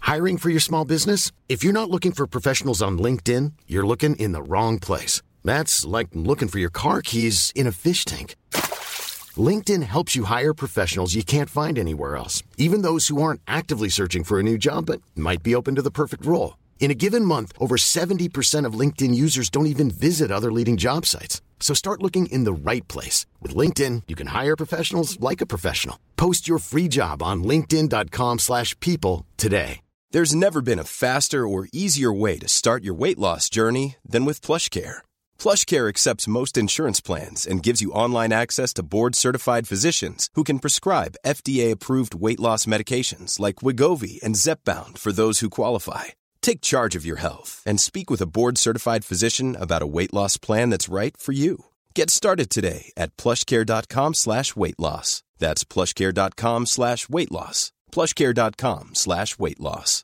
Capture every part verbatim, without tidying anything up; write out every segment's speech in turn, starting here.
Hiring for your small business? If you're not looking for professionals on LinkedIn, you're looking in the wrong place. That's like looking for your car keys in a fish tank. LinkedIn helps you hire professionals you can't find anywhere else, even those who aren't actively searching for a new job but might be open to the perfect role. In a given month, over seventy percent of LinkedIn users don't even visit other leading job sites. So start looking in the right place. With LinkedIn, you can hire professionals like a professional. Post your free job on linkedin.com slash people today. There's never been a faster or easier way to start your weight loss journey than with PlushCare. PlushCare accepts most insurance plans and gives you online access to board-certified physicians who can prescribe F D A-approved weight loss medications like Wegovy and Zepbound for those who qualify. Take charge of your health and speak with a board-certified physician about a weight loss plan that's right for you. Get started today at plushcare.com slash weight loss. That's plushcare.com slash weight loss. plushcare.com slash weight loss.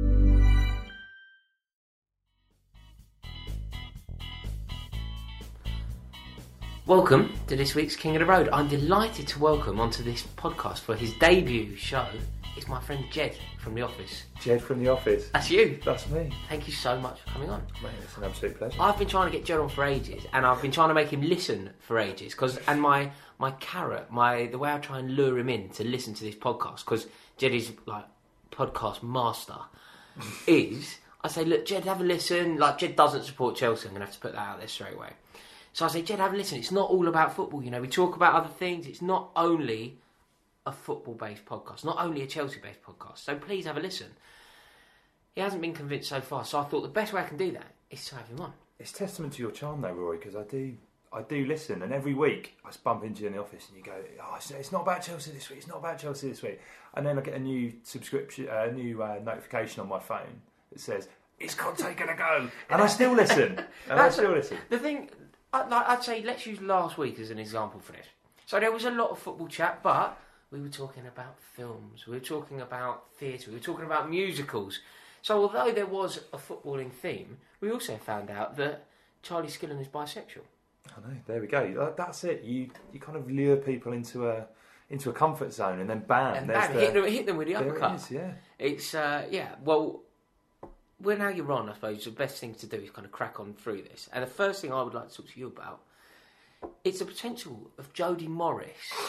Welcome to this week's King of the Road. I'm delighted to welcome onto this podcast for his debut show. It's my friend Jed from The Office. Jed from The Office. That's you. That's me. Thank you so much for coming on. Mate, it's an absolute pleasure. I've been trying to get Jed on for ages, and I've been trying to make him listen for ages. Cause, and my my carrot, my the way I try and lure him in to listen to this podcast, because Jed is like podcast master, is I say, look, Jed, have a listen. Like, Jed doesn't support Chelsea. I'm going to have to put that out there straight away. So I say, Jed, have a listen. It's not all about football, you know. We talk about other things. It's not only a football-based podcast, not only a Chelsea-based podcast. So please have a listen. He hasn't been convinced so far, so I thought the best way I can do that is to have him on. It's testament to your charm, though, Roy, because I do, I do listen, and every week I bump into you in the office, and you go, "Oh, it's, it's not about Chelsea this week. It's not about Chelsea this week." And then I get a new subscription, a uh, new uh, notification on my phone that says, "Is Conte gonna go?" And I still listen. And I still listen. The thing, I'd, like, I'd say, let's use last week as an example for this. So there was a lot of football chat, but we were talking about films, we were talking about theatre, we were talking about musicals. So although there was a footballing theme, we also found out that Charlie Skillen is bisexual. I know, there we go. That's it. You you kind of lure people into a into a comfort zone, and then bam, and there's bam, the, hit them, hit them with the there uppercut. it is, yeah. It's, uh, yeah, well, well, now you're on, I suppose the best thing to do is kind of crack on through this. And the first thing I would like to talk to you about, it's the potential of Jody Morris.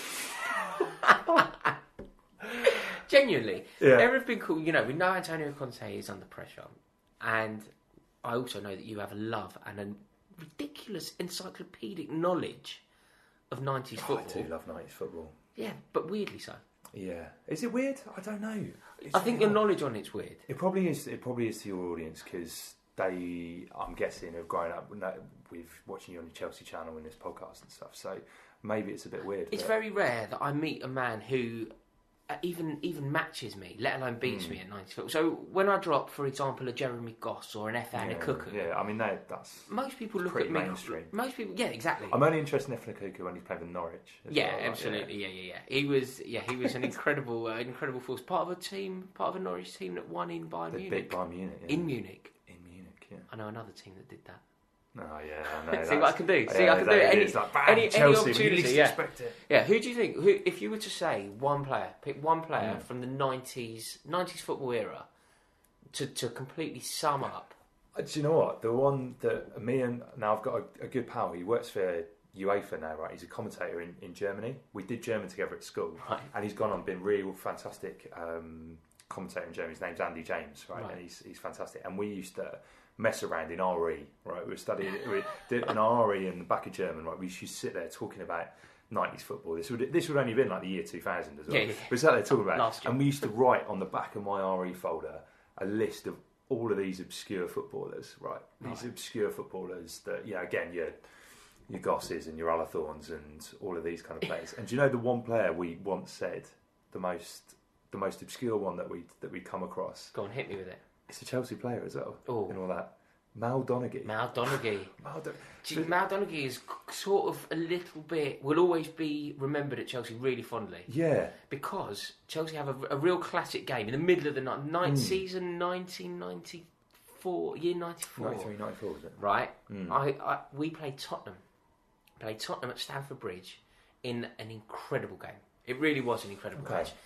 Genuinely, yeah. Everything cool. You know, we know Antonio Conte is under pressure, and I also know that you have a love and a ridiculous encyclopedic knowledge of nineties Oh, football. I do love nineties football. Yeah, but weirdly so. Yeah, is it weird? I don't know. It's I think your knowledge on it's weird. It probably is. It probably is to your audience because they, I'm guessing, have grown up with watching you on the Chelsea channel and this podcast and stuff. So maybe it's a bit weird. It's but very rare that I meet a man who uh, even even matches me, let alone beats mm. me at nineties football. So when I drop, for example, a Jeremy Goss or an Efan yeah, Ekuku, yeah, I mean that, that's most people look pretty at me. mainstream. Most people, yeah, exactly. I'm only interested in Efan Ekuku when he's playing with Norwich. Yeah, well, absolutely. Yeah. yeah, yeah, yeah. He was, yeah, he was an incredible, uh, incredible force. Part of a team, part of a Norwich team that won in Bayern the Munich. big Bayern Munich. Yeah. In Munich. In Munich, yeah. I know another team that did that. Oh yeah, I know. See what I can do. See, yeah, I can do it. Any, like, bam, any, Chelsea, any opportunity. least Yeah. expect it. Yeah. Who do you think? Who, if you were to say one player, pick one player Mm. from the nineties, nineties football era, to to completely sum up. Uh, Do you know what? The one that me and now I've got a, a good pal. He works for UEFA now, right? He's a commentator in, in Germany. We did German together at school, Right. and he's gone on been real fantastic um, commentator in Germany. His name's Andy James, right? Right. And he's he's fantastic. And we used to mess around in R E, right? We were studying we did an R E in the back of German, right? We used to sit there talking about nineties football. This would this would only been like the year two thousand as well. Yeah, yeah. We sat there talking about Last it, year. and we used to write on the back of my R E folder a list of all of these obscure footballers, right? These Right. obscure footballers that, yeah, again, your your Gosses and your Alathorns and all of these kind of players. And do you know the one player we once said, the most the most obscure one that we that we come across? Go on, hit me with it. It's a Chelsea player as well, Oh. and all that. Mal Donaghy. Mal Donaghy. Mal Don- Gee, Mal Donaghy is sort of a little bit, will always be remembered at Chelsea really fondly. Yeah. Because Chelsea have a, a real classic game in the middle of the night, ninth Mm. season, nineteen ninety-four, year ninety-four. ninety-three ninety-four, was it? Right? Mm. I, I We played Tottenham. Played Tottenham at Stamford Bridge in an incredible game. It really was an incredible Okay. match.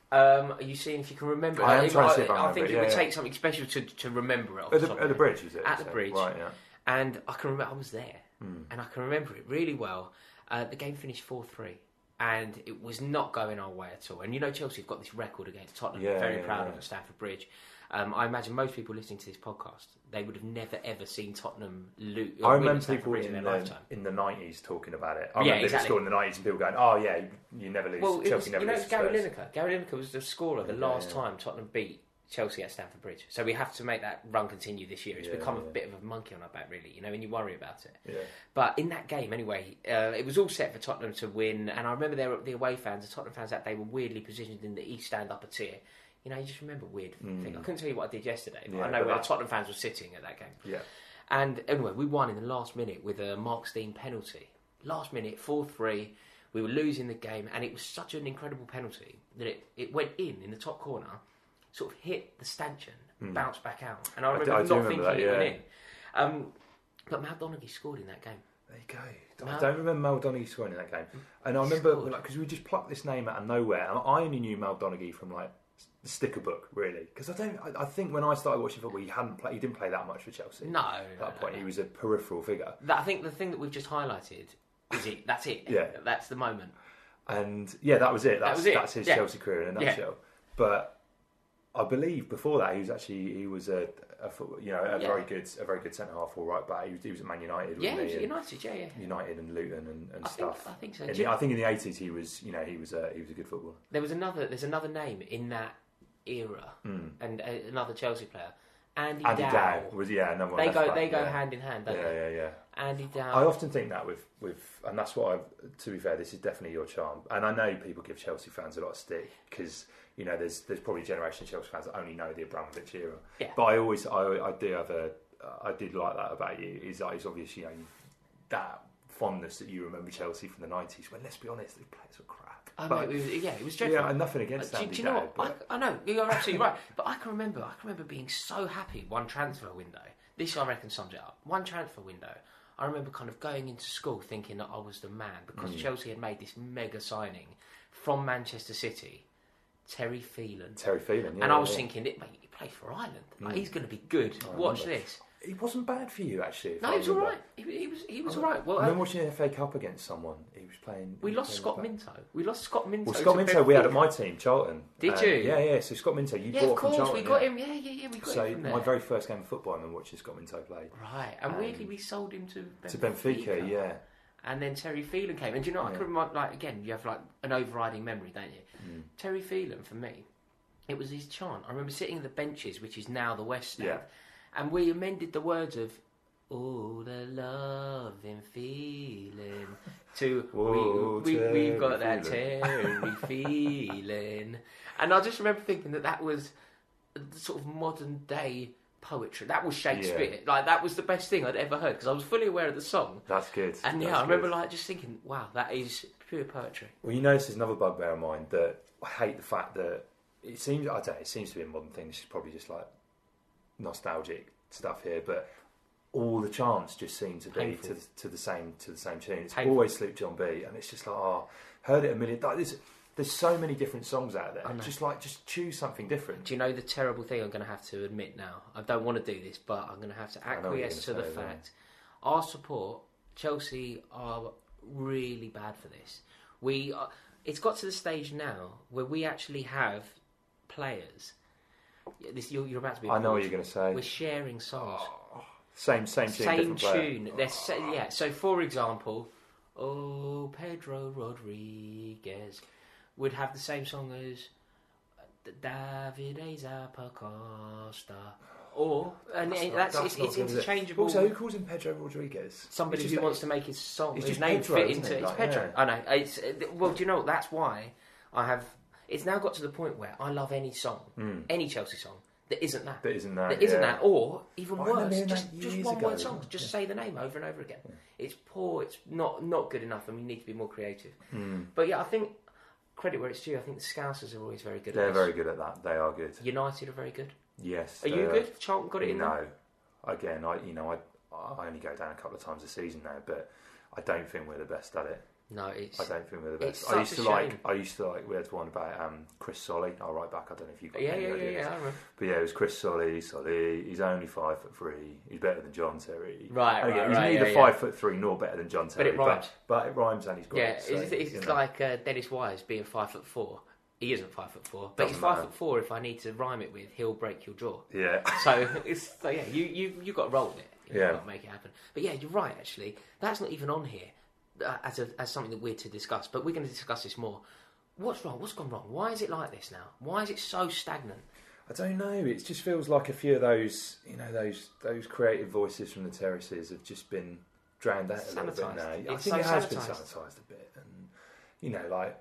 Um, are you seeing if you can remember? I am it? trying to I, see if I I remember think it, it yeah, would yeah. take something special to to remember it. Off At the, the, top at of the my bridge, head. is it? At the So, bridge, right? Yeah. and I can remember I was there, Mm. and I can remember it really well. Uh, the game finished four three. And it was not going our way at all. And you know, Chelsea have got this record against Tottenham. Yeah, very yeah, proud yeah. of at Stamford Bridge. Um, I imagine most people listening to this podcast, they would have never ever seen Tottenham lose. I remember Stamford people Bridge in in the, their lifetime. in the nineties talking about it. I Yeah, remember exactly. it scored in the nineties and people going, "Oh yeah, you, you never lose." Well, it Chelsea was, never you know, lose it's to Gary Spurs. Lineker. Gary Lineker was the scorer the Yeah, last yeah. time Tottenham beat Chelsea at Stamford Bridge. So we have to make that run continue this year. It's Yeah, become a yeah. bit of a monkey on our back, really, you know, and you worry about it. Yeah. But in that game, anyway, uh, it was all set for Tottenham to win. And I remember there, the away fans, the Tottenham fans, that they were weirdly positioned in the East Stand upper tier. You know, you just remember weird Mm. things. I couldn't tell you what I did yesterday, but Yeah, I know but where that- the Tottenham fans were sitting at that game. Yeah. And anyway, we won in the last minute with a Mark Stein penalty. Last minute, four three. We were losing the game, and it was such an incredible penalty that it, it went in, in the top corner, sort of hit the stanchion, Mm. bounced back out. And I I remember do- I not do remember thinking that, it yeah. went in. Um, but Mal Donaghy scored in that game. There you go. No. I don't remember Mal Donaghy scoring in that game. And I He remember, scored. like, because we just plucked this name out of nowhere, and I only knew Mal Donaghy from, like, the sticker book, really. Because I don't, I, I think when I started watching football, he hadn't play, he didn't play that much for Chelsea. No. At that point, he was a peripheral figure. That, I think the thing that we've just highlighted is it. That's it. Yeah. That's the moment. And yeah, that was it. That's, That was it. that's his Yeah. Chelsea career in a Yeah. nutshell. But I believe before that, he was actually he was a, a foot- you know a Yeah. very good a very good centre half or right back. He was, he was at Man United, Yeah, wasn't he was he? at And United. Yeah, yeah. United and Luton and, and I think- stuff. I think so. In Do the- you- I think in the eighties he was you know he was a he was a good footballer. There was another. There's another name in that era, Mm. and uh, another Chelsea player, Andy, Andy Dow. Dow was yeah another one. They left go. back, They go yeah. hand in hand. Don't Yeah, they? yeah, yeah. Andy Dow. I often think that with, with and that's what I've, to be fair, this is definitely your charm. And I know people give Chelsea fans a lot of stick because, you know, there's there's probably a generation of Chelsea fans that only know the Abramovich era. Yeah. But I always, I, I do have a, I did like that about you, is that it's obvious, you know, that fondness that you remember Chelsea from the nineties, when let's be honest, they played so crap. I know, But- it was, yeah, it was dreadful. yeah, and nothing against Uh, do, Andy do you know Dow, what? but- I, I know you're absolutely right, but I can remember. I can remember being so happy one transfer window. This, I reckon, sums it up. One transfer window. I remember kind of going into school thinking that I was the man because Mm. Chelsea had made this mega signing from Manchester City, Terry Phelan. Terry Phelan, yeah. and I was yeah. thinking, mate, he plays for Ireland. Like, Mm. he's going to be good. I Watch remember. this. He wasn't bad for you, actually. if No, I he was all remember. right. He, he was. He was I all right. Well, I uh, remember watching the F A Cup against someone. He was playing. we he was lost playing Scott back. Minto. We lost Scott Minto. Well, to Scott Minto, we had at Benfica. my team, Charlton. Did Uh, you? Yeah, yeah. So Scott Minto, you Yeah, bought of course. from Charlton. We got yeah. him. Yeah, yeah, yeah. We got So him from there. my very first game of football, I remember watching Scott Minto play. Right, and Um, weirdly we sold him to Benfica. To Benfica, yeah. And then Terry Phelan came. And do you know, I Yeah. can remember, like, again, you have, like, an overriding memory, don't you? Mm. Terry Phelan, for me, it was his chant. I remember sitting in the benches, which is now the West Stand, Yeah. and we amended the words of, oh, the loving feeling, to, Whoa, we, we, Terry we've got that Phelan. Terry feeling. And I just remember thinking that that was the sort of modern day poetry. That was Shakespeare. Yeah. Like, that was the best thing I'd ever heard because I was fully aware of the song. That's good. And yeah, That's I remember good. like just thinking, wow, that is pure poetry. Well, you notice there's another bugbear of mine that I hate the fact that it seems, I don't know, it seems to be a modern thing. This is probably just like nostalgic stuff here, but all the chants just seem to be Painful. to the, to the same to the same tune. It's Painful. always Sloop John B, and it's just like, oh, heard it a million. Like, there's there's so many different songs out there. I know. Just like just choose something different. Do you know the terrible thing I'm going to have to admit now? I don't want to do this, but I'm going to have to I know what you're acquiesce to gonna the say, yeah. fact our support, Chelsea, are really bad for this. We, are, it's got to the stage now where we actually have players. Yeah, This you're, you're about to be. I know what appalled. you're going to say. We're sharing songs. Same same tune, Same different player. tune. They're sa- yeah. So, for example, oh Pedro Rodriguez would have the same song as David Zappacosta, or and That's it- not- that's, that's it's, not it's good, is it? interchangeable. Also, who calls him Pedro Rodriguez? Somebody It's who just wants like- to make his song, it's his just name Pedro, fit isn't into it? it's Like, Pedro. yeah. I know. It's well. Do you know that's why I have? It's now got to the point where I love any song, Mm. any Chelsea song that isn't that. That isn't that. That isn't yeah. that, or even I remember worse, hearing just, that just years one ago. word songs. Just say the name over and over again. It's poor. It's not not good enough, and we need to be more creative. Mm. But yeah, I think credit where it's due. I think the Scousers are always very good. They're at very this. good at that. They are good. United are very good. Yes. Are you they're- good? Charlton got it in No. there? Again, I you know I I only go down a couple of times a season now, but I don't think we're the best at it. No, it's. I don't think we're the best. It's I used such to a like. shame. I used to like. We had one about um, Chris Solly, our right back. I don't know if you got Yeah, any yeah, idea yeah, this. yeah. I remember. But yeah, it was Chris Solly. Solly. He's only five foot three. He's better than John Terry. Right, and right, again, he's right, neither yeah, five yeah. foot three nor better than John But Terry. it rhymes. But, but it rhymes and he's great. Yeah, so, it's, it's you know. like uh, Dennis Wise being five foot four. He isn't five foot four, but Doesn't he's five matter. foot four. If I need to rhyme it with, he'll break your jaw. Yeah. So it's so yeah, you you you got to roll with it. You've Yeah. got to make it happen. But yeah, you're right. Actually, that's not even on here uh, as a, as something that we're to discuss. But we're going to discuss this more. What's wrong? What's gone wrong? Why is it like this now? Why is it so stagnant? I don't know. It just feels like a few of those, you know, those those creative voices from the terraces have just been drowned out a little bit Sanitised. now. I It's think so it has been sanitised. sanitised a bit, and you know, like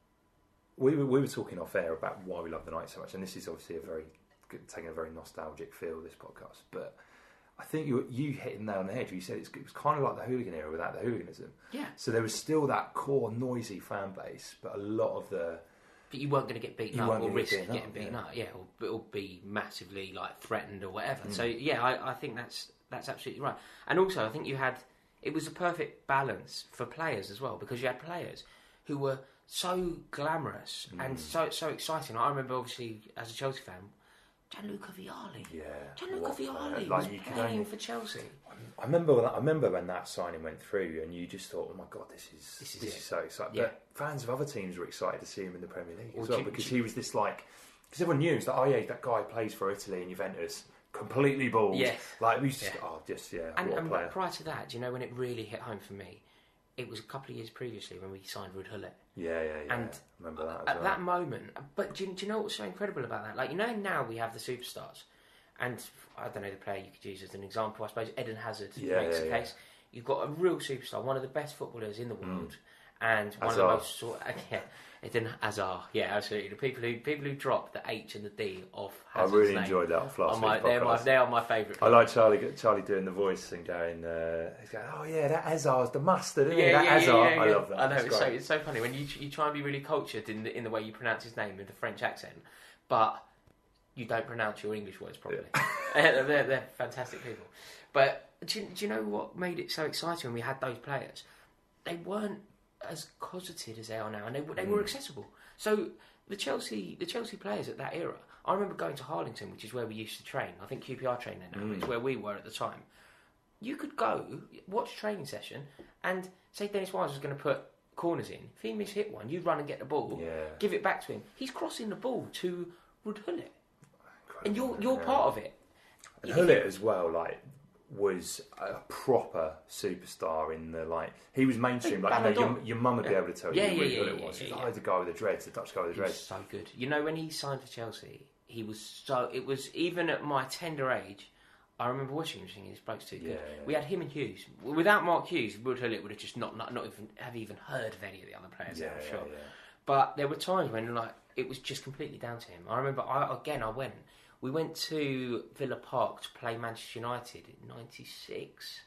we were, we were talking off air about why we love the night so much, and this is obviously a very good, taking a very nostalgic feel, this podcast, but I think you you hit it nail on the head. You said it's, it was kind of like the hooligan era without the hooliganism. Yeah. So there was still that core noisy fan base, but a lot of the But you weren't going to get beaten You up weren't or gonna get risk beaten getting up, beaten yeah. up, yeah, or, or be massively like threatened or whatever. Mm. So yeah, I, I think that's that's absolutely right. And also, I think you had it was a perfect balance for players as well, because you had players who were so glamorous Mm. and so so exciting. I remember, obviously, as a Chelsea fan, Gianluca Vialli. yeah, Gianluca what a player. Vialli Like, was you could playing only- for Chelsea. I remember when that, I remember when that signing went through, and you just thought, "Oh my god, this is This this is is, it." so exciting." Yeah. But fans of other teams were excited to see him in the Premier League Well, as well, do- because do- he was this like, because everyone knew, it's like, "Oh yeah, that guy plays for Italy and Juventus, completely bald." Yes. like we used to, Yeah. oh, just yeah, And, what a and player. prior to that, do you know when it really hit home for me? It was a couple of years previously when we signed Ruud Gullit. Yeah, yeah, yeah. And I remember that as At well. that moment, but do you, do you know what's so incredible about that? Like, you know, now we have the superstars, and I don't know the player you could use as an example. I suppose Eden Hazard Yeah, makes yeah, the yeah. case. You've got a real superstar, one of the best footballers in the world, and one Hazard. of the most sort yeah, Eden Hazard. Yeah, absolutely. The people who people who drop the H and the D off I Hazard's really name enjoyed that off last are my, week's they're my podcast. they are my favourite. I like Charlie Charlie doing the voice and going, uh, he's going, "Oh yeah, that Hazard's the mustard, isn't Yeah, it? That yeah, yeah, Hazard." yeah, I yeah. love that. I know, It's it's so, great. it's so funny when you you try and be really cultured in the in the way you pronounce his name with a French accent, but you don't pronounce your English words properly. they're, they're fantastic people. But do you, do you know what made it so exciting when we had those players? They weren't as cosseted as they are now, and they, they were accessible. So the Chelsea the Chelsea players at that era, I remember going to Harlington, which is where we used to train. I think Q P R train there now. It's where we were at the time. You could go, watch a training session, and say Dennis Wise was going to put corners in. If he mishit one, you'd run and get the ball, Yeah. give it back to him. He's crossing the ball to Ruud Gullit, and you're Incredible, you're yeah. part of it. And If Gullit you- as well, like, was a proper superstar in the, like, he was mainstream. Like, you know, Ballon your, your mum would be Yeah. able to tell Yeah, you yeah, who yeah, Gullit yeah, was. yeah, He was, yeah. oh, the guy with the dreads, the Dutch guy with the He was dreads. so good. You know, when he signed for Chelsea, he was so. It was even at my tender age. I remember watching him thinking, "This bloke's too good." Yeah, yeah. We had him and Hughes. Without Mark Hughes, Ruud Gullit would have just not, not not even have even heard of any of the other players. Yeah, there, I'm yeah, sure. yeah. But there were times when like it was just completely down to him. I remember I, again I went. We went to Villa Park to play Manchester United in ninety-six.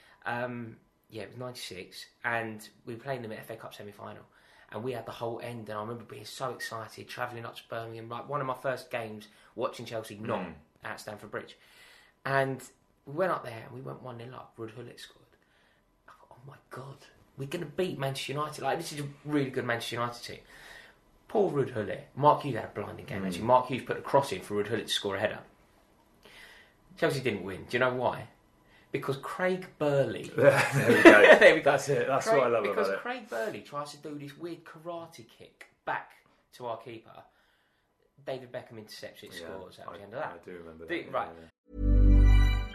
Um, yeah, it was ninety-six, and we were playing them at F A Cup semi-final. And we had the whole end, and I remember being so excited, travelling up to Birmingham, like one of my first games watching Chelsea not Mm. at Stamford Bridge. And we went up there and we went one nil up. Ruud Gullit scored. I thought, oh my God, we're going to beat Manchester United. Like, this is a really good Manchester United team. Poor Ruud Gullit. Mark Hughes had a blinding game, actually. Mark Hughes put a cross in for Ruud Gullit to score a header. Chelsea didn't win. Do you know why? Because Craig Burley... there we go. There we go. That's it. That's Craig, what I love because about it. Craig Burley tries to do this weird karate kick back to our keeper. David Beckham intercepts it, Yeah, scores at I, the end of that. I do remember The- that. right. yeah, yeah.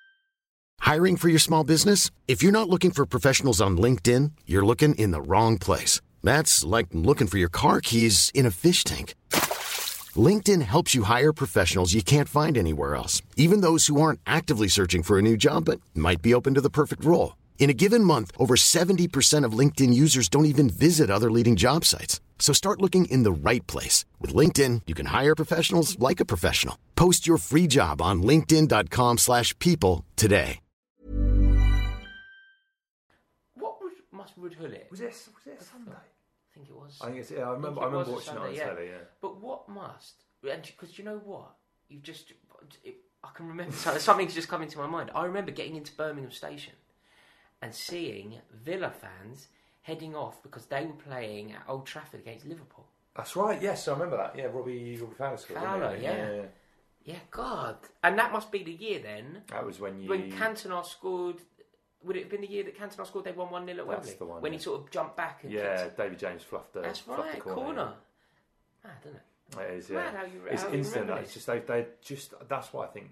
Hiring for your small business? If you're not looking for professionals on LinkedIn, you're looking in the wrong place. That's like looking for your car keys in a fish tank. LinkedIn helps you hire professionals you can't find anywhere else, even those who aren't actively searching for a new job but might be open to the perfect role. In a given month, over seventy percent of LinkedIn users don't even visit other leading job sites. So start looking in the right place. With LinkedIn, you can hire professionals like a professional. Post your free job on linkedin.com slash people today. What would, must Ruud Gullit... Was it, was it a Sunday? I think it was. I think it's, yeah, I remember, it I remember was a watching Sunday, it yeah. on telly, yeah. But what must... Because you know what? You've just... It, I can remember... Something's just come into my mind. I remember getting into Birmingham Station and seeing Villa fans heading off because they were playing at Old Trafford against Liverpool. That's right. Yes, I remember that. Yeah, Robbie Robbie Fowler scored. Fowler, yeah. Yeah, yeah. Yeah, God. And that must be the year then. That was when you... When Cantona scored... Would it have been the year that Cantona scored they won one nil at Wembley? That's the one, When yeah. he sort of jumped back and Yeah, kicked. David James fluffed the That's fluffed right, the corner. corner. Mad, isn't it? It is, Mad yeah. how you- it's how you instant. remember It's this. just they, they just that's why I think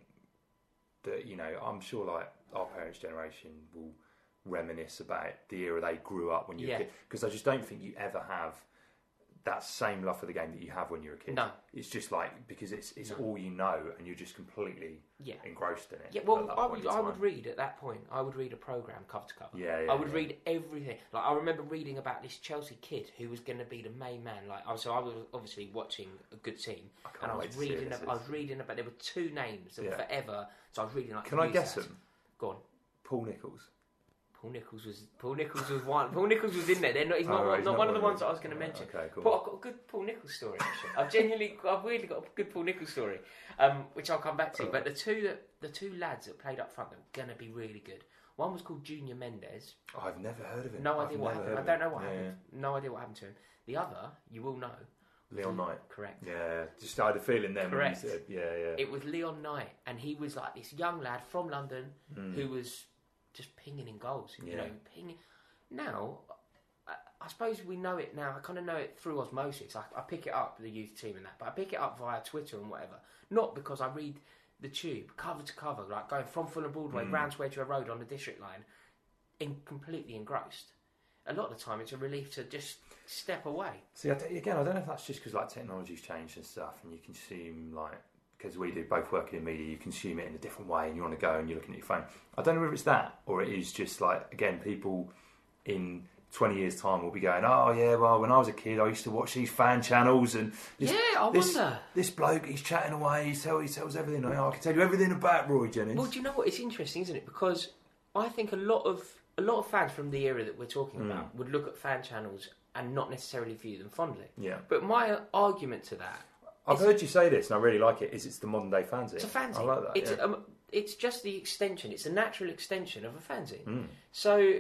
that, you know, I'm sure like our parents' generation will reminisce about the era they grew up when you Yeah. were a kid, because I just don't think you ever have that same love for the game that you have when you're a kid. No. It's just like, because it's it's No. all you know and you're just completely Yeah. engrossed in it. Yeah, at well, that I point would, in I would time. read at that point. I would read a program cover to cover. Yeah, yeah, I would yeah. read everything. Like I remember reading about this Chelsea kid who was going to be the main man. Like, I- so I was obviously watching a good team, I can't and I wait was to see reading. this. About, I was reading about there were two names that Yeah. were forever. So I was reading like. Can I news guess ads. them? Go on. Paul Nichols. Paul Nichols was Paul Nichols was one. Paul Nichols was in there. They're not, he's Oh, not, right, he's not not one of the one of ones them. that I was going to Right, mention. okay, cool. But I've got a good Paul Nichols story. Actually, I've genuinely, I've really got a good Paul Nichols story, um, which I'll come back to. But the two that the two lads that played up front that were going to be really good. One was called Junior Mendes. Oh, I've never heard of him. No I've idea what never happened. I heard don't of know him. what Yeah, happened. No idea what happened to him. The other, you will know. yeah. Leon Knight. Correct. Yeah, just I had a feeling then. Correct. When you said, yeah, yeah. It was Leon Knight, and he was like this young lad from London Mm. who was just pinging in goals. You Yeah. know, pinging. Now, I, I suppose we know it now. I kind of know it through osmosis. I, I pick it up, the youth team and that, but I pick it up via Twitter and whatever. Not because I read the Tube cover to cover, like going from Fulham Broadway Mm. round to Edgware Road on the District Line, in completely engrossed. A lot of the time, it's a relief to just step away. See, I d- again, I don't know if that's just because like technology's changed and stuff, and you consume like, because we do both working in media, you consume it in a different way, and you want to go and you're looking at your phone. I don't know whether it's that or it is just like, again, people in twenty years' time will be going, oh yeah, well, when I was a kid, I used to watch these fan channels, and this, Yeah, I this, wonder. this bloke, he's chatting away, he tells, he tells everything. Oh, I can tell you everything about Roy Jennings. Well, do you know what? It's interesting, isn't it? Because I think a lot of a lot of fans from the era that we're talking Mm. about would look at fan channels and not necessarily view them fondly. Yeah. But my argument to that, I've it's- heard you say this, and I really like it. Is it's the modern day fanzine? it's a fanzine. I like that. It's yeah. um, it's just the extension. It's a natural extension of a fanzine. Mm. So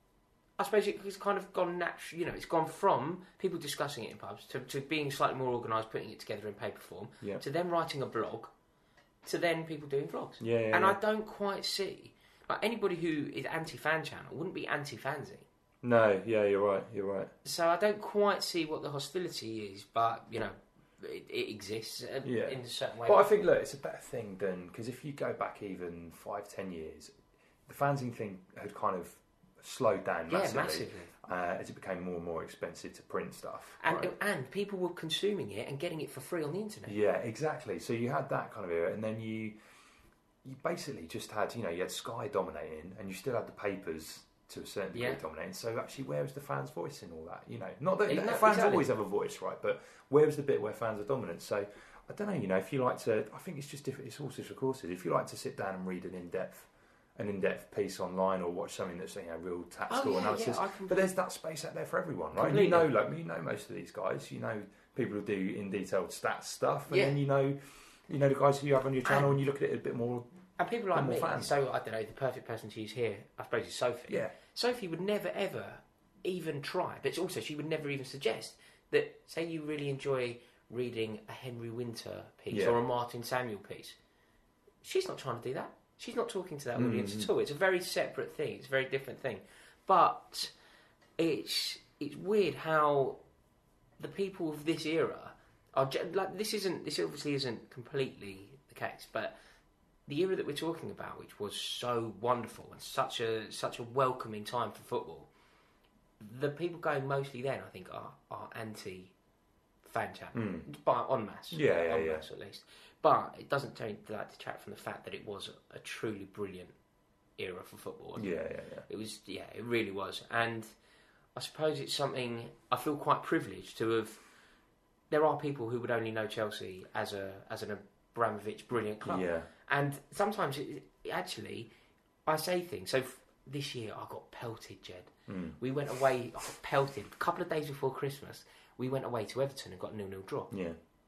I suppose it's kind of gone natural. You know, it's gone from people discussing it in pubs to, to being slightly more organised, putting it together in paper form, Yeah. to then writing a blog, to then people doing vlogs. Yeah, yeah, and yeah. I don't quite see. Like, anybody who is anti-fan channel wouldn't be anti-fanzine. No, yeah, you're right. You're right. So I don't quite see what the hostility is, but, you know, it, it exists uh, Yeah. in a certain way. But I think, look, it's a better thing than, because if you go back even five, ten years, the fanzine thing had kind of slowed down Yeah, massively, massively. Uh, as it became more and more expensive to print stuff. and, right? and people were consuming it and getting it for free on the internet. Yeah, exactly. So you had that kind of era, and then you you basically just had, you know, you had Sky dominating, and you still had the papers to a certain degree Yeah. dominating. So actually, where was the fans' voice in all that? You know, not that Exactly, fans exactly. always have a voice, right? But where was the bit where fans are dominant? So I don't know. You know, if you like to, I think it's just different. It's horses for courses. If you like to sit down and read an in-depth an in-depth piece online or watch something that's, you know, real tactical Oh, yeah, analysis, yeah, I can- but there's that space out there for everyone, right? And Completely. you know, like you know most of these guys. You know people who do in detailed stats stuff, and Yeah. then you know, you know the guys who you have on your channel, And- and you look at it a bit more. And people like I'm me, a fan. so I don't know, the perfect person to use here, I suppose, is Sophie. Yeah. Sophie would never ever even try, but also she would never even suggest that, say you really enjoy reading a Henry Winter piece Yeah. or a Martin Samuel piece. She's not trying to do that. She's not talking to that audience Mm-hmm. at all. It's a very separate thing. It's a very different thing. But it's it's weird how the people of this era are ge- like this isn't this obviously isn't completely the case, but the era that we're talking about, which was so wonderful and such a such a welcoming time for football, the people going mostly then, I think, are are anti fan chat, by en masse, Hmm. Yeah, yeah, en yeah. masse at least. But it doesn't take like detract from the fact that it was a, a truly brilliant era for football. wasn't it? Yeah, yeah, yeah. It was, yeah, it really was. And I suppose it's something I feel quite privileged to have. There are people who would only know Chelsea as a as an Abramovich brilliant club. Yeah. And sometimes, it, it- actually, I say things. So f- this year I got pelted, Jed. Mm. We went away, I got pelted. A couple of days before Christmas, we went away to Everton and got a nil-nil draw. Yeah.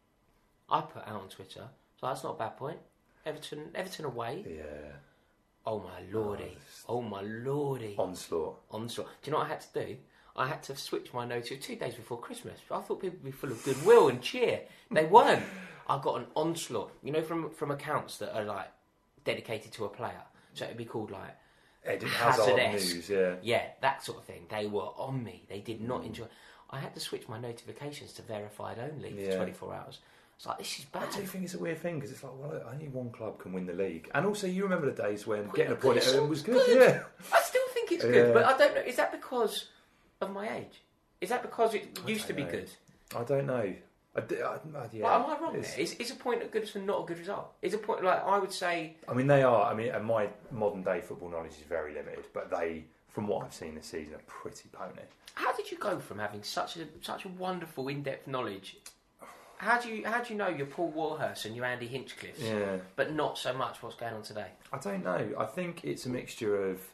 I put out on Twitter, so that's not a bad point. Everton, Everton away. Yeah. Oh my lordy! Oh, my lordy! Onslaught. Onslaught. Do you know what I had to do? I had to switch my notice two days before Christmas. I thought people would be full of goodwill and cheer. They weren't. I got an onslaught, you know, from from accounts that are like dedicated to a player. So it'd be called like Eden Hazard Hazard-esque. news, yeah, yeah, that sort of thing. They were on me. They did not mm. enjoy. I had to switch my notifications to verified only for yeah. twenty-four hours. It's like, this is bad. I do think it's a weird thing because it's like, well, only one club can win the league, and also you remember the days when well, getting a point at was good. good. Yeah, I still think it's good, yeah. but I don't know. Is that because of my age? Is that because it I used to be know. good? I don't know. I, I, I, yeah, well, am I wrong there? Is, is a point good for not a good result? Is a point like I would say? I mean, they are. I mean, and my modern day football knowledge is very limited, but they, from what I've seen this season, are pretty pony. How did you go from having such a such a wonderful in depth knowledge? How do you how do you know your Paul Warhurst and your Andy Hinchcliffe, yeah. but not so much what's going on today? I don't know. I think it's a mixture of.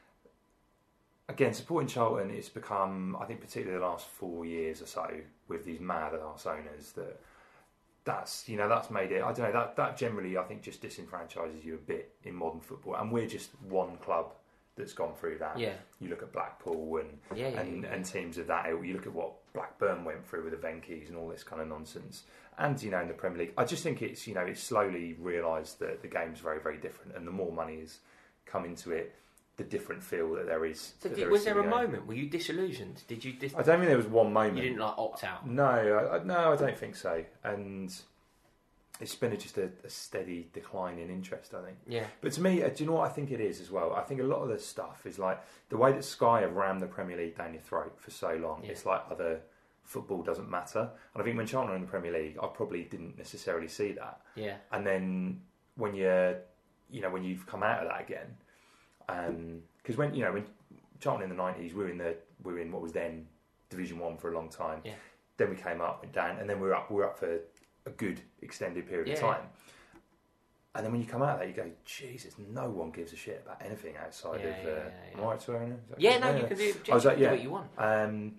Again, supporting Charlton, it's become, I think, particularly the last four years or so, with these mad arse owners, that that's, you know, that's made it, I don't know, that, that generally, I think, just disenfranchises you a bit in modern football. And we're just one club that's gone through that. Yeah. You look at Blackpool and yeah, yeah, and, yeah. and teams of that ilk. You look at what Blackburn went through with the Venkeys and all this kind of nonsense. And, you know, in the Premier League, I just think it's, you know, it's slowly realised that the game's very, very different. And the more money has come into it, the different feel that there is. So, did, there was is there a game. moment? Were you disillusioned? Did you? Dis- I don't think there was one moment. You didn't like opt out. No, I, I, no, I don't think so. And it's been a, just a, a steady decline in interest, I think. Yeah. But to me, uh, do you know what I think it is as well? I think a lot of the stuff is like the way that Sky have rammed the Premier League down your throat for so long. Yeah. It's like other football doesn't matter. And I think when Charlton were in the Premier League, I probably didn't necessarily see that. Yeah. And then when you're, you know, when you've come out of that again. Because um, when you know when Charlton in the nineties, we were in the we were in what was then Division One for a long time. Yeah. Then we came up, went down, and then we were up. We were up for a good extended period yeah, of time. Yeah. And then when you come out of that, you go, Jesus, no one gives a shit about anything outside yeah, of. Uh, yeah, yeah, yeah. Am I right swearing? Yeah, no, you can do, I was like, yeah, do what you want. Um,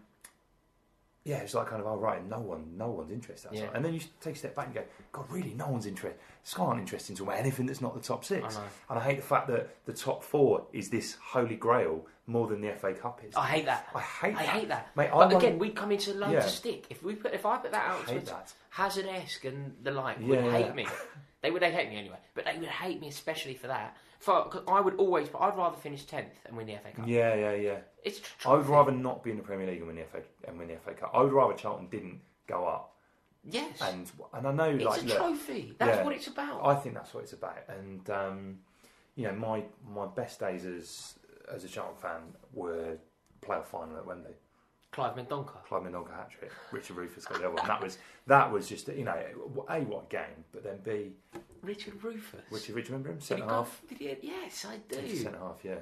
yeah, it's like kind of, oh right, no one, no one's interested. Yeah. And then you take a step back and go, God, really, no one's interested. Sky aren't interested in talking about anything that's not the top six. I know. And I hate the fact that the top four is this holy grail more than the F A Cup is. I hate that. I hate I that. hate that. Mate, but I again, we come into loads yeah. of stick. If we put, if I put that out I hate to that. Hazard-esque and the like, yeah, would hate yeah. me. They would they hate me anyway, but they would hate me especially for that. For cause I would always, I'd rather finish tenth and win the F A Cup. Yeah, yeah, yeah. It's tr- I would rather not be in the Premier League and win the F A and win the F A Cup. I would rather Charlton didn't go up. Yes, and and I know it's like a look, trophy. That's yeah, what it's about. I think that's what it's about. And um, you know, my my best days as as a Charlton fan were playoff final at Wembley. Clive Mendonca. Clive Mendonca hat trick. Richard Rufus got the other one. That was that was just you know a what a game, but then b Richard Rufus. Richard, Richard remember him? Did Centre he half. Did he, yes, I do. Centre half, yeah.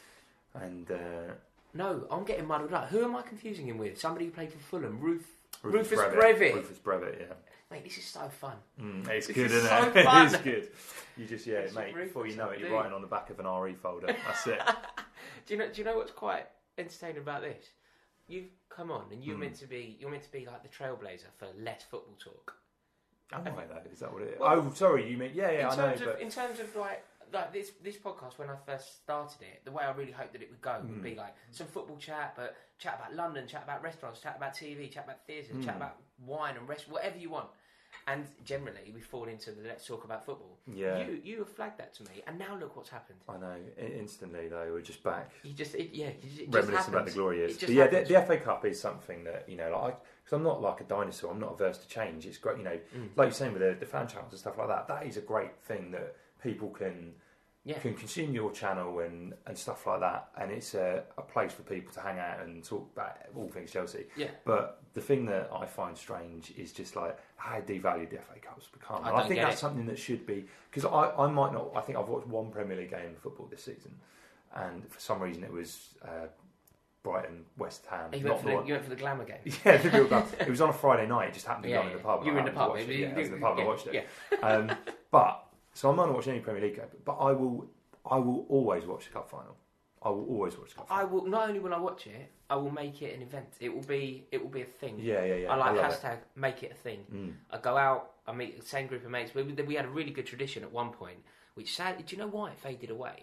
And uh, no, I'm getting muddled up. Who am I confusing him with? Somebody who played for Fulham, Ruf, Rufus, Rufus Brevitt. Brevitt. Rufus Brevitt, yeah. Mate, this is so fun. Mm, it's this good, is isn't so it? Fun. It is good. You just yeah, Richard mate. Rufus, Before you know it, you're do. writing on the back of an R E folder. That's it. do you know? Do you know what's quite entertaining about this? You've come on and you're mm. meant to be. You're meant to be like the trailblazer for less football talk. I know that. Is that what it is? Well, oh, sorry. You mean yeah, yeah. in I terms know. Of, But in terms of like. Like this, this podcast, when I first started it, the way I really hoped that it would go would mm. be like some football chat, but chat about London, chat about restaurants, chat about T V, chat about theatres, mm. chat about wine and rest, whatever you want. And generally, we fall into the let's talk about football. Yeah. You you have flagged that to me, and now look what's happened. I know. Instantly, though, we're just back. You just it, yeah, it just reminiscing about the glory years. But yeah, the, the F A Cup is something that you know, like because I'm not like a dinosaur. I'm not averse to change. It's great, you know, mm. like you're saying with the, the fan channels and stuff like that. That is a great thing that people can. Yeah. Can consume your channel and, and stuff like that, and it's a, a place for people to hang out and talk about all things Chelsea. Yeah. But the thing that I find strange is just like how devalued the F A Cup's become. I, and I think that's it. something that should be because I, I might not. I think I've watched one Premier League game of football this season, and for some reason it was uh, Brighton West Ham. You went, for the, you went for the glamour game. Yeah, the real glamour. It was on a Friday night. It just happened to yeah, be on in the pub. You were in the pub. It. You, Yeah, I was in the pub. Yeah, I watched it. Yeah. Um, but so I might not watch any Premier League game, but I will. I will always watch the cup final. I will always watch the cup final. I will not only will I watch it, I will make it an event. It will be it will be a thing. Yeah, yeah, yeah. I like I hashtag it. make it a thing. Mm. I go out, I meet the same group of mates. We, we had a really good tradition at one point, which sad. Do you know why it faded away?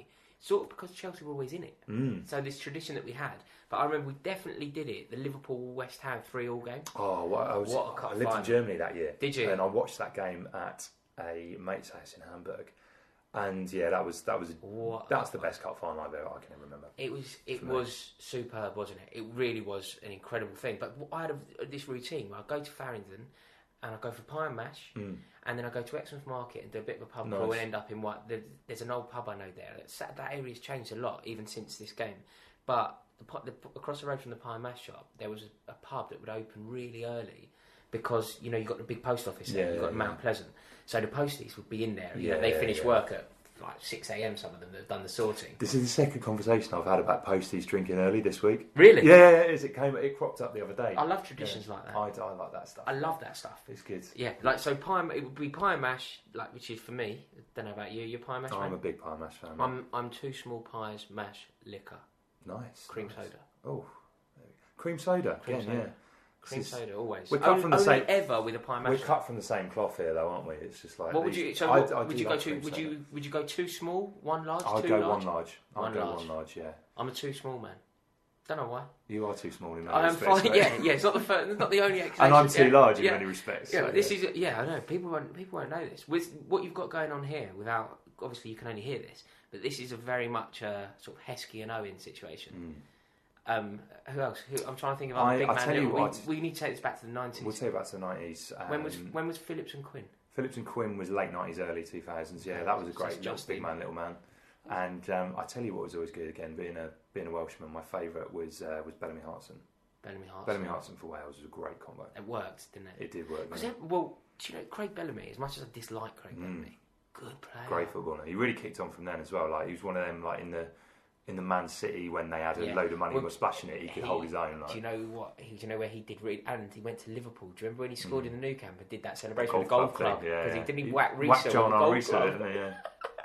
sort of because Chelsea were always in it. Mm. So this tradition that we had. But I remember we definitely did it. The Liverpool West Ham three all game. Oh, well, I was. What a cup I lived final. in Germany that year. Did you? And I watched that game at a mate's house in Hamburg. And yeah, that was that was What that's the best cup final I've ever I can ever remember. It was it For me. was superb, wasn't it? It really was an incredible thing. But I had a, this routine where I go to Farringdon and I go for pie and mash, Mm. and then I go to Exmouth Market and do a bit of a pub Nice. crawl and end up in what there, there's an old pub I know there. That, that area's changed a lot even since this game. But the, pu- the, across the road from the pie and mash shop, there was a, a pub that would open really early because you know you got the big post office there, Yeah, you got yeah, Mount yeah. Pleasant, so the posties would be in there. You Yeah, know, they yeah, finish yeah. work at like six a.m. Some of them that have done the sorting. This is the second conversation I've had about posties drinking early this week. Really? Yeah, yeah, yeah, it is. It came. It cropped up the other day. I love traditions Yeah. like that. I, I like that stuff. I love that stuff. It's good. Yeah, like so pie. and- It would be pie and mash, like which is for me. Don't know about you. You're pie and mash. I'm man? a big pie and mash fan. I'm I'm two small pies, mash, liquor, Nice. cream nice. soda, Oh, cream soda. Cream Again, soda. yeah. cream This is- soda always. we're cut only, from the only same- ever with a pie and We're mash. cut from the same cloth here, though, aren't we? It's just like. What would these- you? So I- what, I would do you go like to? cream Would soda. you would you go two small, one large, I'll two go large? one large. I'll One go large. one large. Yeah. I'm a two small man. Don't know why. You are too small in many I am respects. fine. mate. Yeah, yeah. It's not the first, it's not the only explanation. And I'm too yeah. large in yeah. many respects. Yeah, so, but this is yeah. I know people won't people won't know this. With what you've got going on here, without obviously you can only hear this, but this is a very much a sort of Heskey and Owen situation. Um, who else? Who, I'm trying to think of other I- big I'll man. tell you Little. what- we, we need to take this back to the nineties. We'll take it back to the nineties. Um, when was when was Phillips and Quinn? Phillips and Quinn was late nineties, early two thousands. Yeah, that was a So great it's little just big been- man, little man. And um, I tell you what was always good again, being a being a Welshman. My favourite was uh, was Bellamy Hartson. Bellamy Hartson. Bellamy Hartson for Wales was a great combo. It worked, didn't it? It did work. Because yeah. well, do you know Craig Bellamy? As much as I dislike Craig Mm. Bellamy, good player. Great footballer. He really kicked on from then as well. Like he was one of them, like in the in the Man City when they had a Yeah. load of money Well, and were splashing it. He could he- hold his own. Like. Do you know what? He, do you know where he did? Really, and he went to Liverpool. Do you remember when he scored in the Nou Camp and did that celebration with the golf club? thing, yeah, Because yeah. he didn't He whack Risa whacked with John the on golf Risa, club. didn't he? Yeah.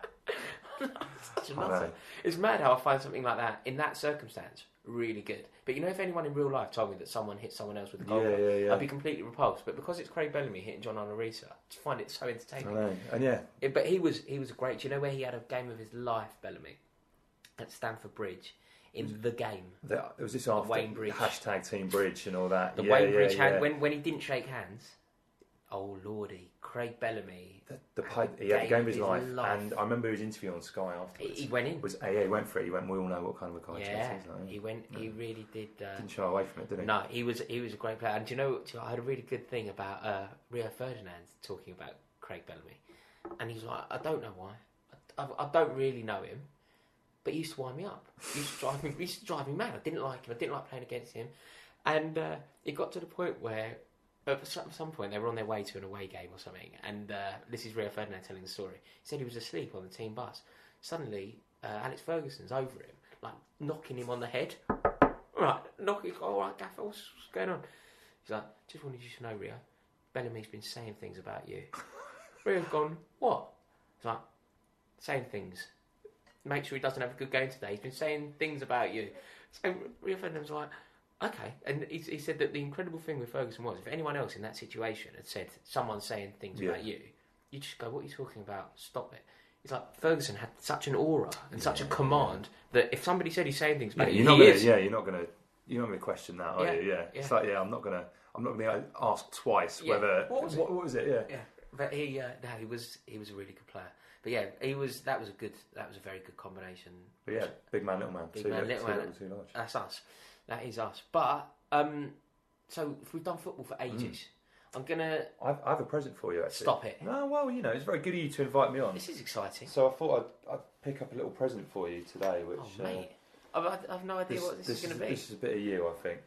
Such a I nutter. know. It's mad how I find something like that in that circumstance really good. But you know, if anyone in real life told me that someone hit someone else with a golf Yeah, club, yeah, yeah. I'd be completely repulsed. But because it's Craig Bellamy hitting John Onorisa, I just find it so I entertaining. know. And yeah, It- but he was he was great. Do you know where he had a game of his life, Bellamy? At Stamford Bridge. In the game. the, it was this after Wayne Bridge. hashtag Team Bridge and all that. The yeah, Wayne yeah, Bridge hand, yeah. when, when he didn't shake hands, oh lordy, Craig Bellamy. The, the had pipe, the he had the game of his, his life, life. and I remember his interview on Sky He, afterwards. he went in. was uh, yeah, he went for it. He went. We all know what kind of a guy Yeah, Chelsea is. Like, he went. He really did. Uh, didn't shy away from it, did he? no, he was. He was a great player. And do you know? do you know, I heard a really good thing about uh, Rio Ferdinand talking about Craig Bellamy, and he's like, I don't know why. I, I, I don't really know him, but he used to wind me up. He used to drive me. He used to drive me mad. I didn't like him. I didn't like playing against him, and uh, it got to the point where. At some, some point, they were on their way to an away game or something, and uh, this is Rio Ferdinand telling the story. He said he was asleep on the team bus. Suddenly, uh, Alex Ferguson's over him, like knocking him on the head. Right, knocking. All right, Gaffer, what's, what's going on? He's like, just wanted you to know, Rio, Bellamy's been saying things about you. Rio's gone, what? He's like, saying things. Make sure he doesn't have a good game today. He's been saying things about you. So Rio Ferdinand's like. Okay, and he, he said that the incredible thing with Ferguson was, if anyone else in that situation had said someone saying things Yeah. about you, you just go, "What are you talking about? Stop it!" It's like Ferguson had such an aura and such a command that if somebody said he's saying things Yeah, about you're you, not he gonna. is. Yeah, you're not gonna. You're not gonna question that, are Yeah, you? Yeah. yeah. It's like, yeah, I'm not gonna. I'm not gonna ask twice Yeah. whether. What was it? What, what was it? Yeah. Yeah, but he, uh, no, he was, he was a really good player. But yeah, he was. That was a good. That was a very good combination. But yeah, big man, little man. Big Too man, li- little too man. little, too large. That's us. That is us. But um, so if we've done football for ages, I'm gonna I've, I have a present for you. Actually. stop it. No, well, you know, it's very good of you to invite me on. This is exciting. So I thought I'd, I'd pick up a little present for you today, which Oh mate, uh, I've, I've no idea what this, is going to be. This is a bit of you, I think.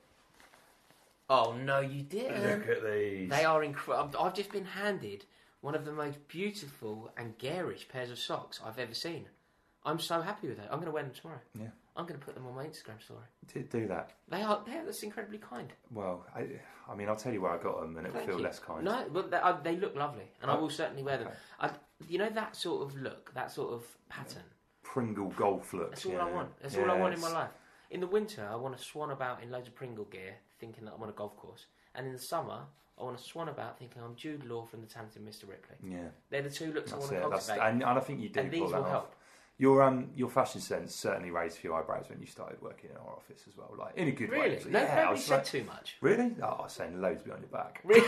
Oh no, you didn't. Look at these. They are incredible. I've just been handed one of the most beautiful and garish pairs of socks I've ever seen. I'm so happy with it. I'm going to wear them tomorrow. Yeah. I'm going to put them on my Instagram story. Do, do that. They are. They are. That's incredibly kind. Well, I, I mean, I'll tell you where I got them, and it will Thank feel you. less kind. No, but they, uh, they look lovely, and I Oh, will certainly wear them. okay. I, you know that sort of look, that sort of pattern. Pringle golf looks. That's all yeah. I want. That's Yeah, all I want in it's- my life. In the winter, I want to swan about in loads of Pringle gear, thinking that I'm on a golf course. And in the summer, I want to swan about thinking I'm Jude Law from The Talented Mister Ripley. Yeah. They're the two looks That's I it. want to That's, cultivate. and, and I think you do And pull these that will off. help. Your um your fashion sense certainly raised a few eyebrows when you started working in our office as well, like in a good Really? way. No, yeah, nobody I was said like, too much. Really? Oh, I was saying loads behind your back. Really?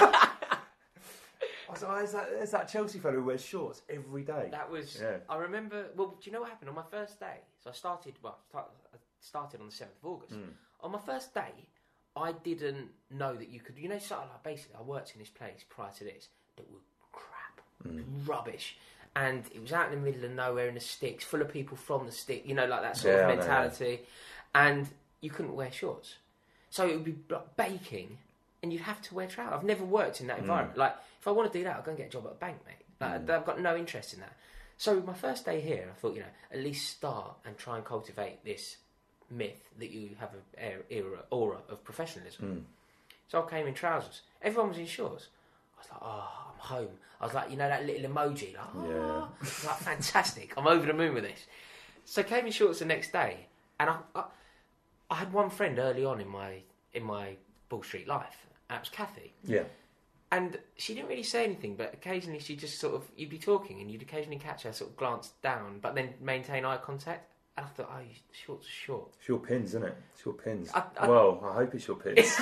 I was like, oh, is that, is that Chelsea fellow who wears shorts every day? That was. Yeah. I remember. Well, do you know what happened on my first day? So I started. Well, start, I started on the seventh of August. Mm. On my first day, I didn't know that you could. You know, sort of like basically, I worked in this place prior to this that were crap, Mm. rubbish, and it was out in the middle of nowhere in the sticks, full of people from the stick. You know, like that sort Yeah, of I know, mentality, and you couldn't wear shorts, so it would be like baking. And you'd have to wear trousers. I've never worked in that environment. Mm. Like, if I want to do that, I'll go and get a job at a bank, mate. Like, mm. I've got no interest in that. So my first day here, I thought, you know, at least start and try and cultivate this myth that you have an era, aura of professionalism. Mm. So I came in trousers. Everyone was in shorts. I was like, oh, I'm home. I was like, you know, that little emoji, like, oh, yeah. I was like, fantastic. I'm over the moon with this. So I came in shorts the next day, and I, I, I had one friend early on in my in my Ball Street life. That was Kathy. Yeah. And she didn't really say anything, but occasionally she just sort of, you'd be talking and you'd occasionally catch her sort of glance down, but then maintain eye contact. And I thought, oh, shorts are short. It's your pins, isn't it? It's your pins. I, I, well, I hope it's your pins.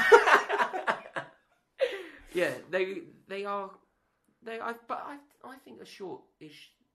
Yeah, they they are, they. I, but I I think a short is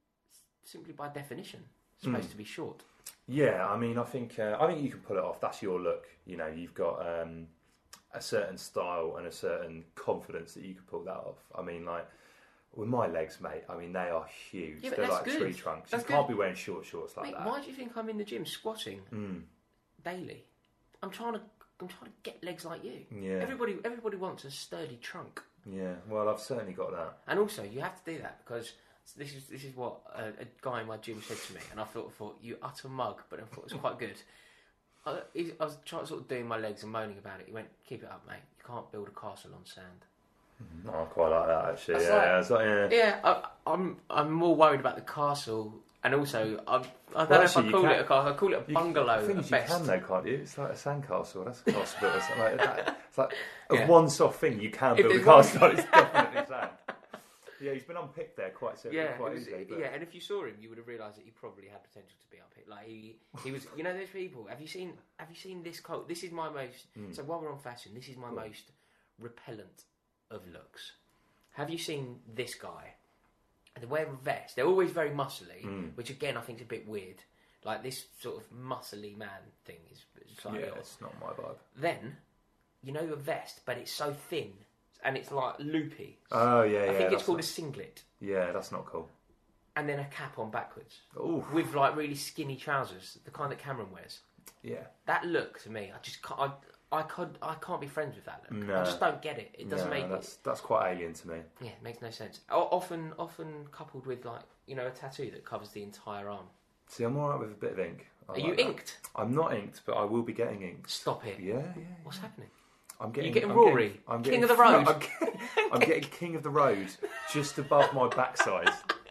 simply by definition supposed mm. to be short. Yeah, I mean, I think uh, I think you can pull it off. That's your look. You know, you've got um, a certain style and a certain confidence that you can pull that off. I mean, like with my legs, mate. I mean, they are huge. Yeah, but They're that's like good. tree trunks. That's you can't good. be wearing short shorts like Mate, that. why do you think I'm in the gym squatting mm. daily? I'm trying to I'm trying to get legs like you. Yeah. Everybody everybody wants a sturdy trunk. Yeah. Well, I've certainly got that. And also, you have to do that because this is this is what a, a guy in my gym said to me, and I thought, thought you utter mug, but I thought it was quite good. I, he, I was trying, sort of doing my legs and moaning about it. He went, "Keep it up, mate. You can't build a castle on sand." Oh, I quite like that actually. That's Yeah, like, it's like, yeah. yeah. I, I'm I'm more worried about the castle, and also I'm, I don't Well, know actually, if I you call can- it a castle. I call it a You- bungalow. The thing at is, you best. can though, can't you? It's like a sandcastle. That's a castle built. It's like, that, it's like of Yeah. one soft thing you can If build a there's one- castle. It's definitely sand. Yeah, he's been unpicked there quite so, Yeah, quite it was- easily. But yeah, and if you saw him, you would have realised that he probably had potential to be up here. Like he, he was. You know, those people. Have you seen? Have you seen this coat? This is my most. Mm. So while we're on fashion, this is my most repellent of looks. Have you seen this guy? They wear a vest. They're always very muscly, Mm. which again I think is a bit weird. Like this sort of muscly man thing is slightly yeah, odd. it's not my vibe. Then, you know, a vest, but it's so thin and it's like loopy. Oh yeah, I yeah. think it's that's called not, a singlet. Yeah, that's not cool. And then a cap on backwards. Oof. With like really skinny trousers, the kind that Cameron wears. Yeah. That look to me, I just can't. I, I can't. I can't be friends with that look. No. I just don't get it. It doesn't no, make. that's that's quite alien to me. Yeah, it makes no sense. O- often, often coupled with like you know a tattoo that covers the entire arm. See, I'm alright with a bit of ink. I Are like you that. inked? I'm not inked, but I will be getting inked. Stop it. Yeah, yeah. yeah. What's happening? I'm getting. You getting I'm Rory? Getting, I'm King getting, of the road? No, I'm, getting, I'm getting king of the road, just above my backside.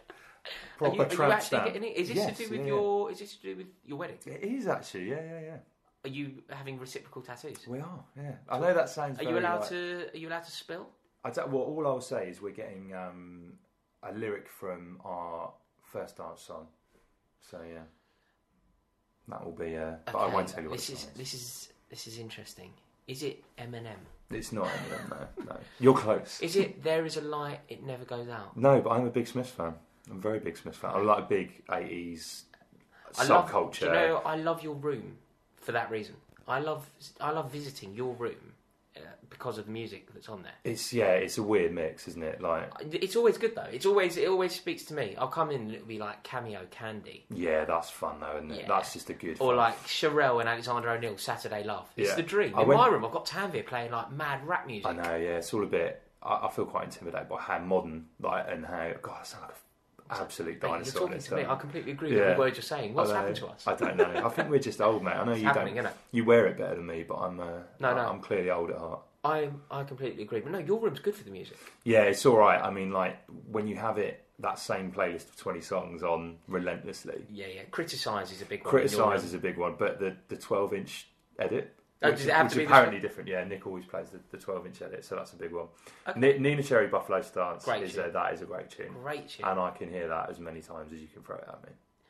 Are Proper you, are you tramp actually stamp. getting it? Is this Yes, to do with yeah, your? Is this to do with your wedding? yeah. It is actually. Yeah, yeah, yeah. Are you having reciprocal tattoos? We are. Yeah. I know that sounds. Are very, you allowed like, to? Are you allowed to spill? I don't, well, all I'll say is we're getting um, a lyric from our first dance song. So yeah, that will be. Uh, but I Okay, won't tell you what this the is. song is. This is this is interesting. Is it Eminem? It's not Eminem. No, no. You're close. Is it There Is a Light, It Never Goes Out? No, but I'm a big Smiths fan. I'm a very big Smiths fan. I like big eighties I love, subculture. do you know, I love your room for that reason. I love I love visiting your room uh, because of the music that's on there. It's yeah, it's a weird mix, isn't it? Like It's always good though. It's always it always speaks to me. I'll come in and it'll be like Cameo Candy. yeah, that's fun though, isn't it? Yeah. That's just a good. Or fun. like Sherelle and Alexander O'Neill, Saturday Love. It's Yeah. the dream. I In went- my room, I've got Tanvir playing like mad rap music. I know, yeah, it's all a bit. I, I feel quite intimidated by how modern, like, and how God, I sound like an absolute Mate, dinosaur. you're talking It's, to me. um, I completely agree yeah. with the words you're saying. What's I know. happened to us? I don't know. I think we're just old, mate. I know It's you happening, don't. isn't it? You wear it better than me, but I'm. Uh, No, no. I'm clearly old at heart. I I completely agree. But no, your room's good for the music. Yeah, it's all right. I mean, like when you have it, that same playlist of twenty songs on relentlessly. Yeah, yeah. Criticise is a big one. in your Criticise room. is a big one, but the the twelve inch edit. Oh, which does is, it have which to be is the- apparently different. Yeah, Nick always plays the, the twelve inch edit, so that's a big one. Okay. Ni- Nina Cherry Buffalo Stance Great is tune. a, that is a great tune, Great tune. and I can hear that as many times as you can throw it at me.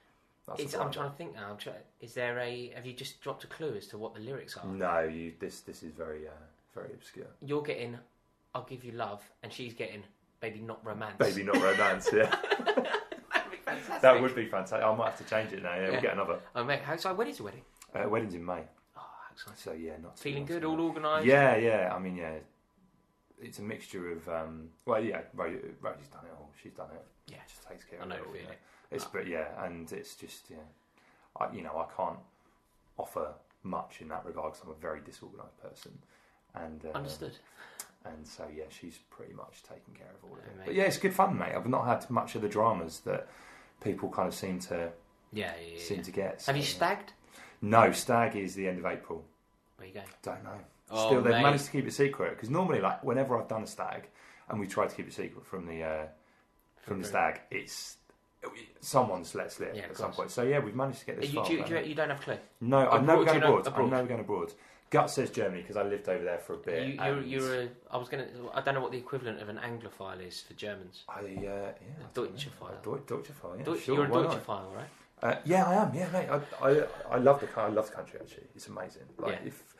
That's It's, I'm trying to think now. I'm try, is there a? Have you just dropped a clue as to what the lyrics are? No, you. This this is very uh, very obscure. You're getting, I'll give you love, and she's getting, baby, not romance. Baby, not romance. Yeah. That'd be fantastic. That would be fantastic. I might have to change it now. Yeah, Yeah. we'll get another. Oh mate, how so? When is the wedding? Uh, wedding's in May. Oh, excellent. So yeah, not too Feeling not good, too all bad. organised. Yeah, yeah. I mean, yeah. It's a mixture of um, well, yeah. Rosie, Rosie's done it all. She's done it. Yeah. Just takes care I of know it the all. feeling. Yeah. It's Oh. but yeah, and it's just yeah. I, you know, I can't offer much in that regard because I'm a very disorganised person. And uh, Understood. And so yeah, she's pretty much taken care of all of Yeah, it. mate. But yeah, it's good fun, mate. I've not had much of the dramas that people kind of seem to Yeah, yeah, yeah. seem yeah. to get. Have you so, stagged? No, stag is the end of April. Where you going? Don't know. Oh, Still, they've mate. managed to keep it secret because normally, like, whenever I've done a stag and we tried to keep it secret from the uh, from the stag, it's someone's let slip Yeah, of at some course. point. So yeah, we've managed to get Are this you, far. do, you, but, do you, uh, you don't have a clue? no, I'm Abroad, never do going you know- abroad. abroad? I'm never going abroad. Gut says Germany because I lived over there for a bit. You, you're, and you're a, I was gonna. I don't know what the equivalent of an Anglophile is for Germans. I, uh, yeah, I don't know. Deutschophile. Deu- Deutschophile, yeah, Deutsch, sure, you're a why not? Deutschophile, right? Uh, yeah, I am. Yeah, mate. I, I, I love the I love the country. Actually, it's amazing. Like Yeah. if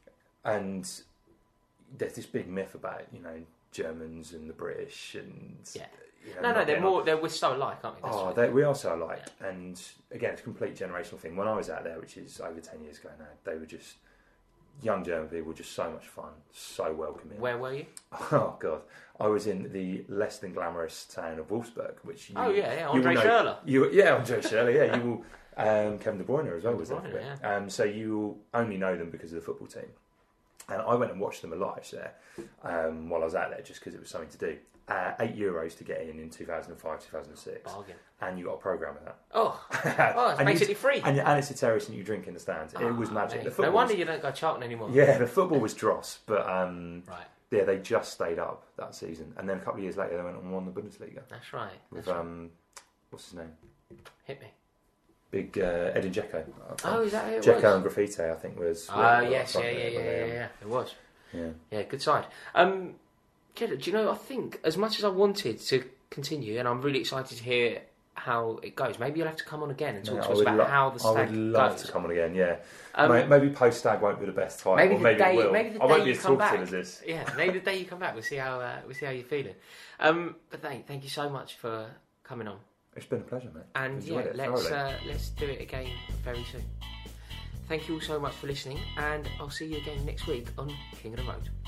and there's this big myth about you know Germans and the British and Yeah. you know, No, no, not they're getting more. on. They're we're so alike, aren't we? That's Oh, what- they, we are so alike. And again, it's a complete generational thing. When I was out there, which is over ten years ago now, they were just young German people, were just so much fun, so welcoming. Where were you? Oh God, I was in the less than glamorous town of Wolfsburg, which you, Oh, yeah, yeah, you will Andre know- Schürrle. You, yeah, Andre Schürrle. Yeah, you will. Um, Kevin De Bruyne as well was there De for Bruyne, it. Um, so you will only know them because of the football team. And I went and watched them live there um, while I was out there, just because it was something to do. Uh, eight euros to get in in two thousand five, two thousand six, Bargain. and you got a program with that. Oh, oh, it's And you- basically free. And, and it's a terrace, and you drink in the stands. It Oh, was magic. mate. The football No wonder was- you don't go Charlton anymore. yeah, the football was dross, but um, Right. yeah, they just stayed up that season, and then a couple of years later they went and won the Bundesliga That's right. with That's right. um, what's his name? Hit me. Big uh, Edin Dzeko. Oh, is that who it Dzeko was? and Graffiti, I think was. Oh, were- were yes, up yeah, front yeah, there, yeah, but yeah, they, um, yeah. It was. yeah. Yeah, good side. Um, Jed, do you know, I think as much as I wanted to continue, and I'm really excited to hear how it goes, maybe you'll have to come on again and talk Yeah, to I us would about lo- how the stag I would love goes. to come on again. Yeah, Um, May- maybe post stag won't be the best time. Maybe or the maybe day, it will. maybe the I won't day be you as come talkative back. as this. Yeah, maybe the day you come back, we'll see how uh, we'll see how you're feeling. Um, but thank, thank you so much for coming on. It's been a pleasure, mate. And Enjoyed yeah, it let's thoroughly. uh, let's do it again very soon. Thank you all so much for listening, and I'll see you again next week on King of the Road.